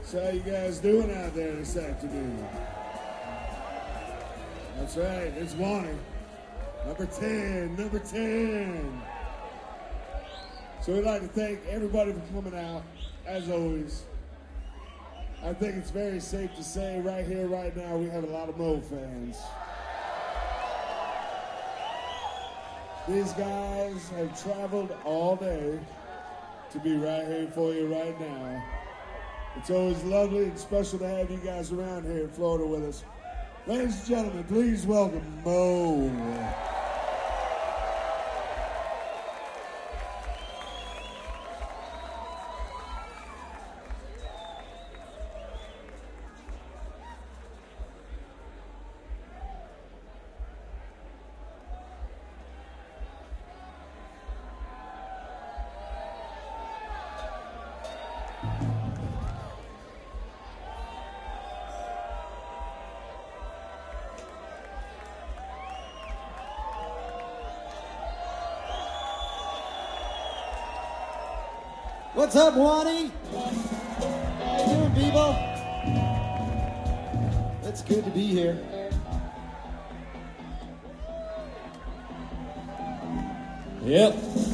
So how you guys doing out there this afternoon? That's right, it's Wani. Number 10, number 10. So we'd like to thank everybody for coming out, as always. I think it's very safe to say right here, right now, we have a lot of Mo fans. These guys have traveled all day to be right here for you right now. It's always lovely and special to have you guys around here in Florida with us. Ladies and gentlemen, please welcome Mo. What's up, Wani? How you doing, people? It's good to be here. Yep.